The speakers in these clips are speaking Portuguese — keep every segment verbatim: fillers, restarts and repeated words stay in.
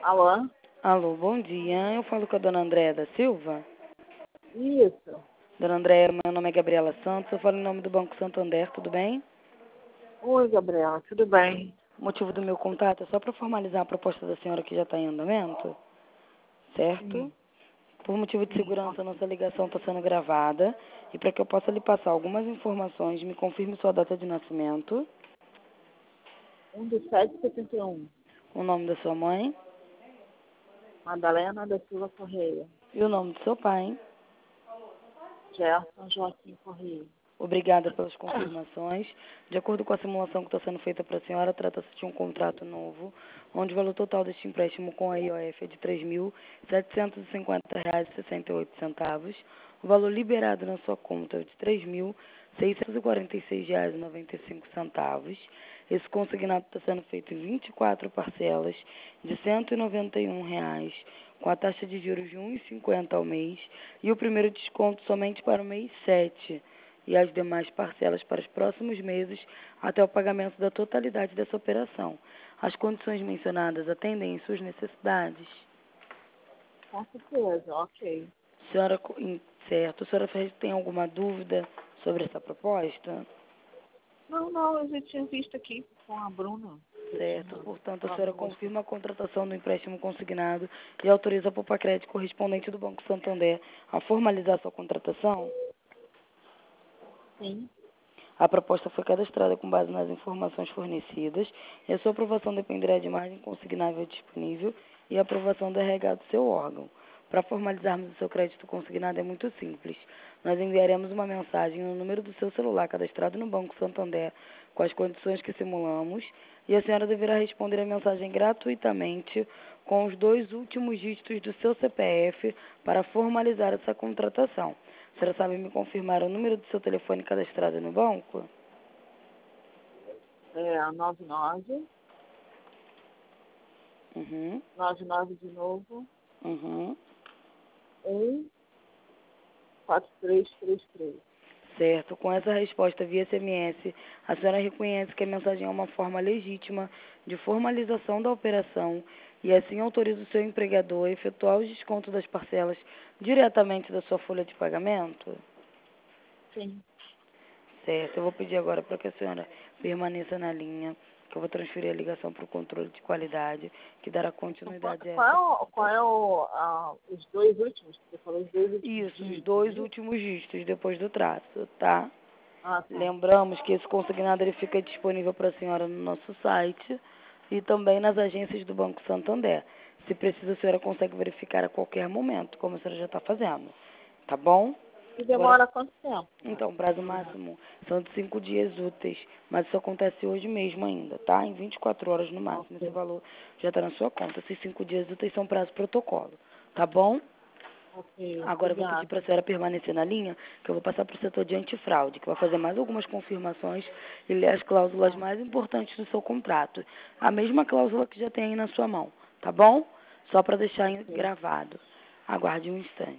Alô? Alô, bom dia. Eu falo com a dona Andréa da Silva. Isso. Dona Andréa, meu nome é Gabriela Santos. Eu falo em nome do Banco Santander, tudo bem? Oi, Gabriela, tudo bem? O motivo do meu contato é só para formalizar a proposta da senhora que já está em andamento, certo? Sim, Por motivo de sim. segurança, nossa ligação está sendo gravada. E para que eu possa lhe passar algumas informações, me confirme sua data de nascimento, um do sete setenta e um. o nome da sua mãe Madalena da Silva Correia. e o nome do seu pai. Gerson Joaquim Correia. Obrigada pelas confirmações. De acordo com a simulação que está sendo feita para a senhora, trata-se de um contrato novo, onde o valor total deste empréstimo com a I O F é de três mil setecentos e cinquenta reais e sessenta e oito centavos. O valor liberado na sua conta é de três mil seiscentos e quarenta e seis reais e noventa e cinco centavos. Esse consignado está sendo feito em vinte e quatro parcelas de cento e noventa e um reais, com a taxa de juros de um vírgula cinquenta ao mês, e o primeiro desconto somente para o mês sete e as demais parcelas para os próximos meses até o pagamento da totalidade dessa operação. As condições mencionadas atendem às suas necessidades? Com certeza, ok. Senhora, certo. A senhora tem alguma dúvida sobre essa proposta? Não, não, eu já tinha visto aqui com a Bruna. Eu Certo. tinha Portanto, a falado senhora com você. confirma a contratação do empréstimo consignado e autoriza a Popacred correspondente do Banco Santander a formalizar sua contratação? Sim, A proposta foi cadastrada com base nas informações fornecidas e a sua aprovação dependerá de margem consignável disponível e a aprovação do R H do seu órgão. Para formalizarmos o seu crédito consignado é muito simples. Nós enviaremos uma mensagem no número do seu celular cadastrado no Banco Santander com as condições que simulamos e a senhora deverá responder a mensagem gratuitamente com os dois últimos dígitos do seu C P F para formalizar essa contratação. A senhora sabe me confirmar o número do seu telefone cadastrado no banco? é a nove nove, Uhum, nove nove de novo, uhum. um quatro três três três. Certo. Com essa resposta via S M S, a senhora reconhece que a mensagem é uma forma legítima de formalização da operação e assim autoriza o seu empregador a efetuar o desconto das parcelas diretamente da sua folha de pagamento? Sim. Certo. Eu vou pedir agora para que a senhora permaneça na linha, que eu vou transferir a ligação para o controle de qualidade, que dará Então, qual, continuidade a qual é, essa o, qual conta. é o, a, os dois últimos? Você falou os dois últimos Isso, os dígitos, dois né? últimos dígitos depois do traço, tá? Ah, tá. Lembramos que esse consignado ele fica disponível para a senhora no nosso site e também nas agências do Banco Santander. Se precisa, a senhora consegue verificar a qualquer momento, como a senhora já está fazendo. Tá bom? E Agora, demora quanto tempo? então, o prazo máximo são de cinco dias úteis, mas isso acontece hoje mesmo ainda, tá? Em vinte e quatro horas no máximo. Esse Ok, valor já está na sua conta. Esses cinco dias úteis são prazo protocolo, tá bom? ok, Agora eu vou pedir obrigada. para a senhora permanecer na linha, que eu vou passar para o setor de antifraude, que vai fazer mais algumas confirmações e ler as cláusulas Tá, mais importantes do seu contrato. A mesma cláusula que já tem aí na sua mão, tá bom? Só para deixar em- ok. gravado. Aguarde um instante.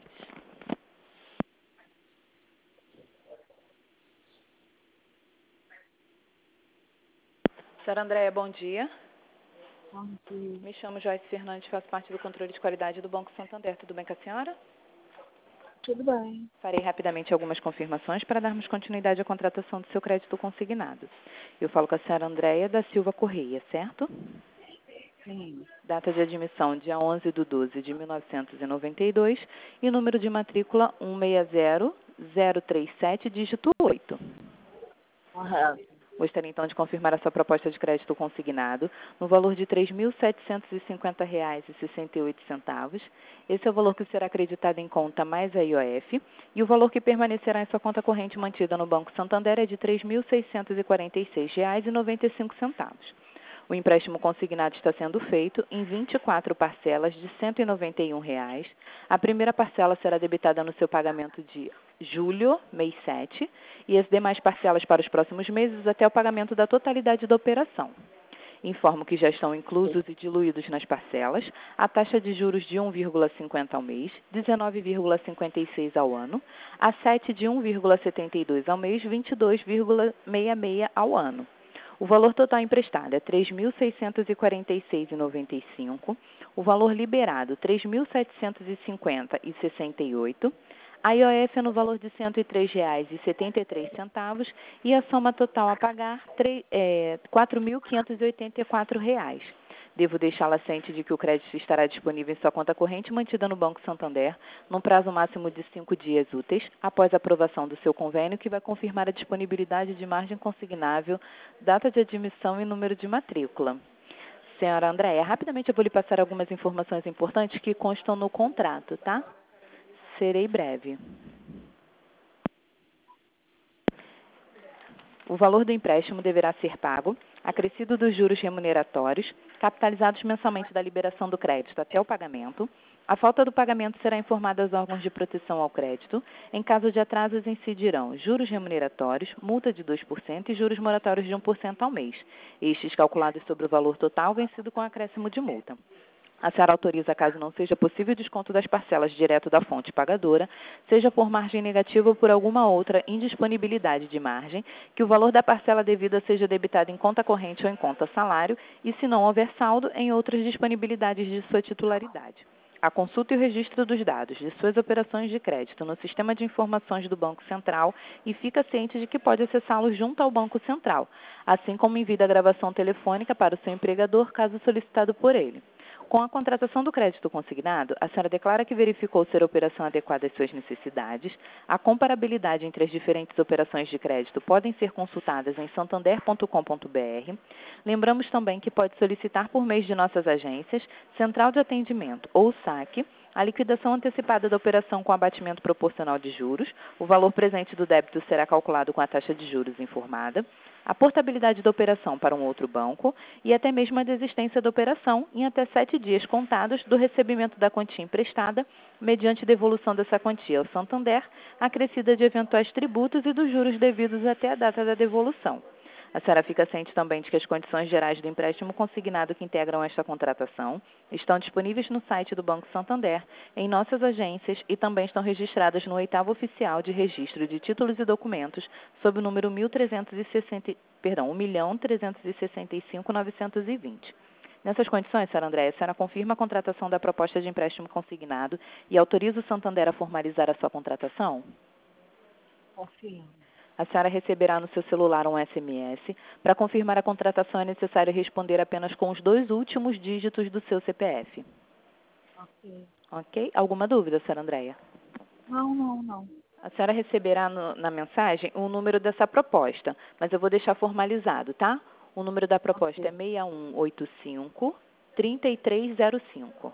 Senhora Andréia, bom dia. Bom dia. Me chamo Joyce Fernandes, faço parte do controle de qualidade do Banco Santander. Tudo bem com a senhora? Tudo bem. Farei rapidamente algumas confirmações para darmos continuidade à contratação do seu crédito consignado. Eu falo com a senhora Andréia da Silva Correia, certo? Sim, Data de admissão, dia onze de doze de mil novecentos e noventa e dois e número de matrícula um seis zero zero três sete, dígito oito. correto. Gostaria então de confirmar a sua proposta de crédito consignado no valor de três mil setecentos e cinquenta reais e sessenta e oito centavos. Esse é o valor que será acreditado em conta mais a I O F e o valor que permanecerá em sua conta corrente mantida no Banco Santander é de três mil seiscentos e quarenta e seis reais e noventa e cinco centavos. O empréstimo consignado está sendo feito em vinte e quatro parcelas de cento e noventa e um reais. A primeira parcela será debitada no seu pagamento de julho, mês sete, e as demais parcelas para os próximos meses até o pagamento da totalidade da operação. Informo que já estão inclusos e diluídos nas parcelas a taxa de juros de um vírgula cinquenta ao mês, dezenove vírgula cinquenta e seis ao ano, a sete de um vírgula setenta e dois ao mês, vinte e dois vírgula sessenta e seis ao ano. O valor total emprestado é três mil seiscentos e quarenta e seis reais e noventa e cinco centavos. O valor liberado, três mil setecentos e cinquenta reais e sessenta e oito centavos. A I O F é no valor de cento e três reais e setenta e três centavos e a soma total a pagar é, quatro mil quinhentos e oitenta e quatro reais. Devo deixá-la ciente de que o crédito estará disponível em sua conta corrente mantida no Banco Santander, num prazo máximo de cinco dias úteis, após a aprovação do seu convênio, que vai confirmar a disponibilidade de margem consignável, data de admissão e número de matrícula. Senhora Andréia, rapidamente eu vou lhe passar algumas informações importantes que constam no contrato, tá? Serei breve. O valor do empréstimo deverá ser pago, acrescido dos juros remuneratórios, capitalizados mensalmente da liberação do crédito até o pagamento. A falta do pagamento será informada aos órgãos de proteção ao crédito. Em caso de atrasos, incidirão juros remuneratórios, multa de dois por cento e juros moratórios de um por cento ao mês. Estes calculados sobre o valor total, vencido com acréscimo de multa. A senhora autoriza, caso não seja possível, o desconto das parcelas direto da fonte pagadora, seja por margem negativa ou por alguma outra indisponibilidade de margem, que o valor da parcela devida seja debitado em conta corrente ou em conta salário e, se não houver saldo, em outras disponibilidades de sua titularidade. A consulta e o registro dos dados de suas operações de crédito no Sistema de Informações do Banco Central e fica ciente de que pode acessá-los junto ao Banco Central, assim como envia a gravação telefônica para o seu empregador, caso solicitado por ele. Com a contratação do crédito consignado, a senhora declara que verificou ser a operação adequada às suas necessidades. A comparabilidade entre as diferentes operações de crédito podem ser consultadas em santander ponto com ponto br. Lembramos também que pode solicitar por meio de nossas agências, Central de Atendimento ou saque, a liquidação antecipada da operação com abatimento proporcional de juros. O valor presente do débito será calculado com a taxa de juros informada. A portabilidade da operação para um outro banco e até mesmo a desistência da operação em até sete dias contados do recebimento da quantia emprestada, mediante devolução dessa quantia ao Santander, acrescida de eventuais tributos e dos juros devidos até a data da devolução. A senhora fica ciente também de que as condições gerais do empréstimo consignado que integram esta contratação estão disponíveis no site do Banco Santander, em nossas agências e também estão registradas no oitavo oficial de registro de títulos e documentos sob o número mil trezentos e sessenta, perdão, um milhão trezentos e sessenta e cinco mil novecentos e vinte. Nessas condições, senhora Andréia, a senhora confirma a contratação da proposta de empréstimo consignado e autoriza o Santander a formalizar a sua contratação? Confirmo. A senhora receberá no seu celular um S M S. Para confirmar a contratação, é necessário responder apenas com os dois últimos dígitos do seu C P F. Ok. Ok? Alguma dúvida, senhora Andréia? Não, não, não. A senhora receberá no, na mensagem o número dessa proposta, mas eu vou deixar formalizado, tá? O número da proposta Ok. é seis um oito cinco, três três zero cinco.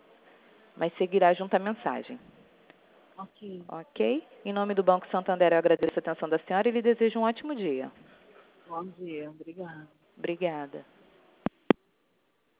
Mas seguirá junto à mensagem. Ok. Ok? Em nome do Banco Santander, eu agradeço a atenção da senhora e lhe desejo um ótimo dia. Bom dia. Obrigada. Obrigada.